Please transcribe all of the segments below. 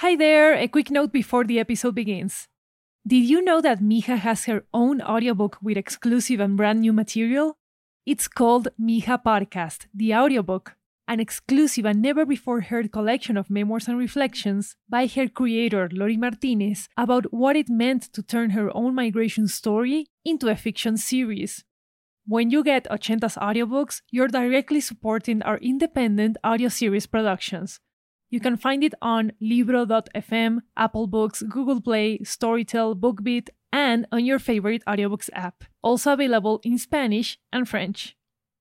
Hi there, a quick note before the episode begins. Did you know that Mija has her own audiobook with exclusive and brand new material? It's called Mija Podcast, the audiobook, an exclusive and never-before-heard collection of memoirs and reflections by her creator, Lori Martinez, about what it meant to turn her own migration story into a fiction series. When you get Ochentas audiobooks, you're directly supporting our independent audio series productions. You can find it on Libro.fm, Apple Books, Google Play, Storytel, BookBeat, and on your favorite audiobooks app. Also available in Spanish and French.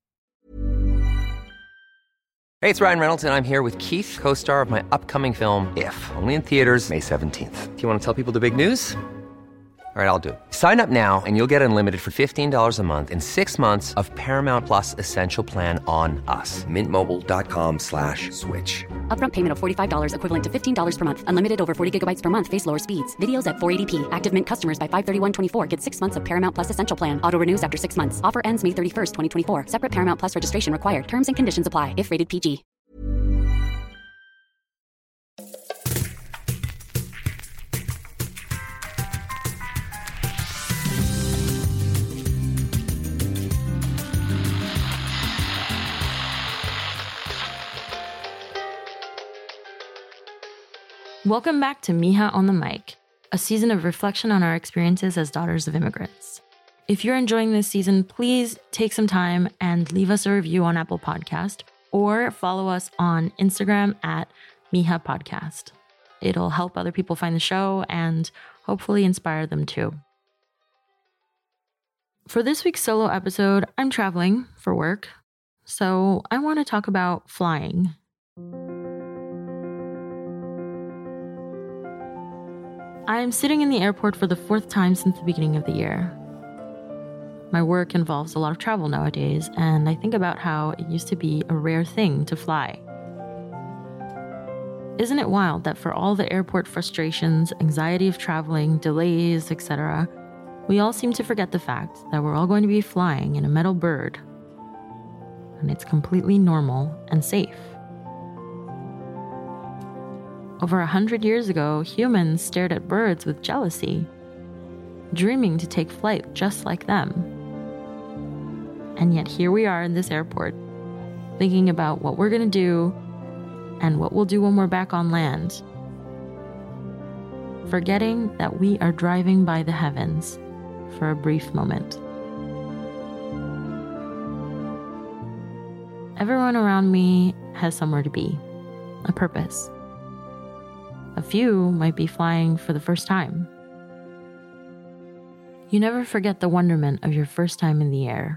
Hey, it's Ryan Reynolds, and I'm here with Keith, co-star of my upcoming film, If, only in theaters May 17th. Do you want to tell people the big news? All right, I'll do it. Sign up now and you'll get unlimited for $15 a month and 6 months of Paramount Plus Essential Plan on us. MintMobile.com/switch. Upfront payment of $45 equivalent to $15 per month. Unlimited over 40 gigabytes per month. Face lower speeds. Videos at 480p. Active Mint customers by 531.24 get 6 months of Paramount Plus Essential Plan. Auto renews after 6 months. Offer ends May 31st, 2024. Separate Paramount Plus registration required. Terms and conditions apply if rated PG. Welcome back to Mija on the Mic, a season of reflection on our experiences as daughters of immigrants. If you're enjoying this season, please take some time and leave us a review on Apple Podcast or follow us on Instagram at Mija Podcast. It'll help other people find the show and hopefully inspire them too. For this week's solo episode, I'm traveling for work, so I want to talk about flying. I'm sitting in the airport for the 4th time since the beginning of the year. My work involves a lot of travel nowadays, and I think about how it used to be a rare thing to fly. Isn't it wild that for all the airport frustrations, anxiety of traveling, delays, etc., we all seem to forget the fact that we're all going to be flying in a metal bird, and it's completely normal and safe. Over 100 years ago, humans stared at birds with jealousy, dreaming to take flight just like them. And yet here we are in this airport, thinking about what we're going to do and what we'll do when we're back on land, forgetting that we are driving by the heavens for a brief moment. Everyone around me has somewhere to be, a purpose. A few might be flying for the first time. You never forget the wonderment of your first time in the air.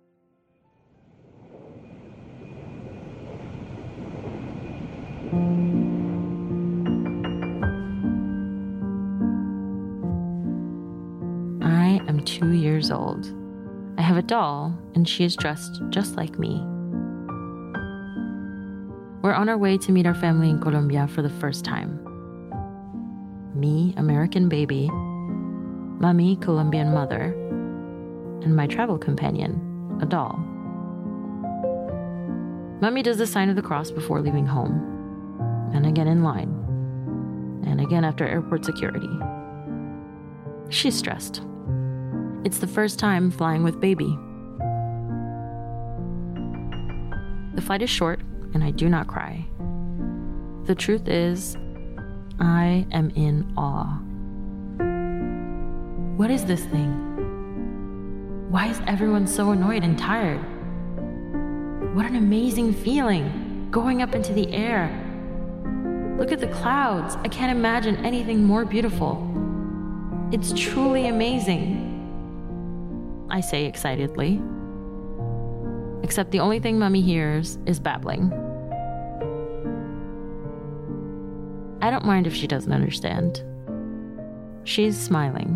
I am 2 years old. I have a doll, and she is dressed just like me. We're on our way to meet our family in Colombia for the first time. Me, American baby, Mommy, Colombian mother, and my travel companion, a doll. Mommy does the sign of the cross before leaving home, and again in line, and again after airport security. She's stressed. It's the first time flying with baby. The flight is short, and I do not cry. The truth is, I am in awe. What is this thing? Why is everyone so annoyed and tired? What an amazing feeling, going up into the air. Look at the clouds. I can't imagine anything more beautiful. It's truly amazing, I say excitedly. Except the only thing Mommy hears is babbling. I don't mind if she doesn't understand. She's smiling.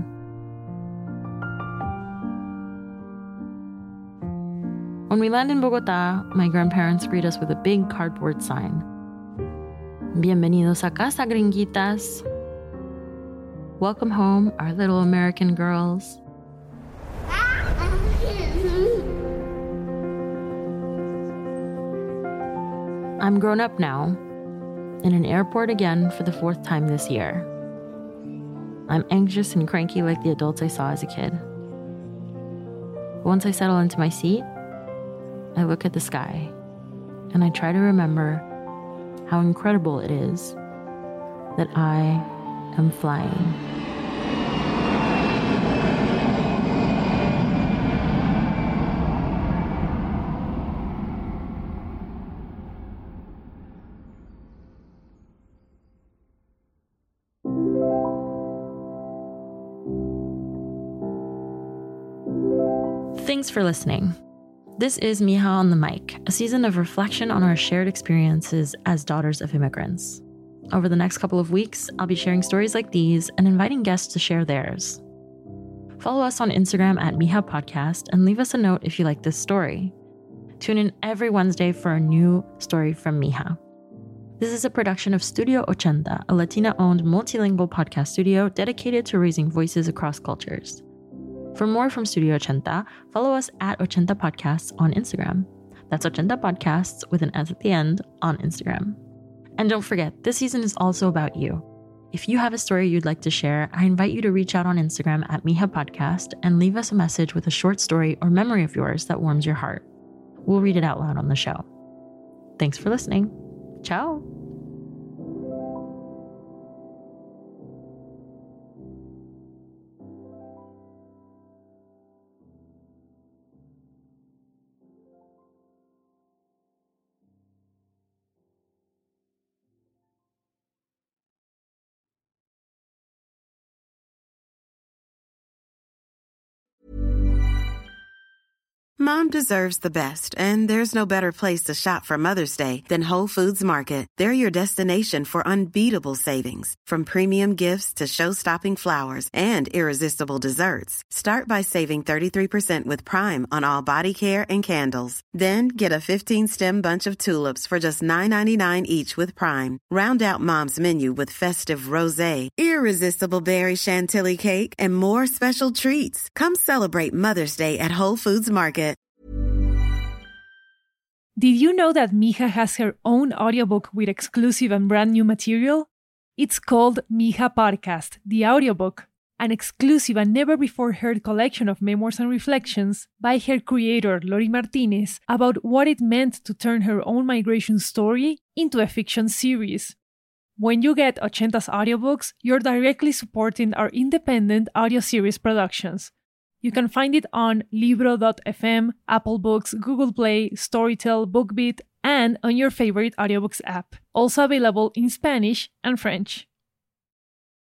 When we land in Bogotá, my grandparents greet us with a big cardboard sign. Bienvenidos a casa, gringuitas. Welcome home, our little American girls. I'm grown up now, in an airport again for the 4th time this year. I'm anxious and cranky like the adults I saw as a kid. But once I settle into my seat, I look at the sky and I try to remember how incredible it is that I am flying. Thanks for listening. This is Mija on the Mic, a season of reflection on our shared experiences as daughters of immigrants. Over the next couple of weeks, I'll be sharing stories like these and inviting guests to share theirs. Follow us on Instagram at Mija Podcast and leave us a note if you like this story. Tune in every Wednesday for a new story from Mija. This is a production of Studio Ochenta, a Latina-owned multilingual podcast studio dedicated to raising voices across cultures. For more from Studio Ochenta, follow us at Ochenta Podcasts on Instagram. That's Ochenta Podcasts with an S at the end on Instagram. And don't forget, this season is also about you. If you have a story you'd like to share, I invite you to reach out on Instagram at Mija Podcast and leave us a message with a short story or memory of yours that warms your heart. We'll read it out loud on the show. Thanks for listening. Ciao. Mom deserves the best, and there's no better place to shop for Mother's Day than Whole Foods Market. They're your destination for unbeatable savings, from premium gifts to show-stopping flowers and irresistible desserts. Start by saving 33% with Prime on all body care and candles. Then get a 15-stem bunch of tulips for just $9.99 each with Prime. Round out Mom's menu with festive rosé, irresistible berry chantilly cake, and more special treats. Come celebrate Mother's Day at Whole Foods Market. Did you know that Mija has her own audiobook with exclusive and brand new material? It's called Mija Podcast, the audiobook, an exclusive and never-before-heard collection of memoirs and reflections by her creator, Lori Martinez, about what it meant to turn her own migration story into a fiction series. When you get Ochenta's audiobooks, you're directly supporting our independent audio series productions. You can find it on Libro.fm, Apple Books, Google Play, Storytel, BookBeat, and on your favorite audiobooks app. Also available in Spanish and French.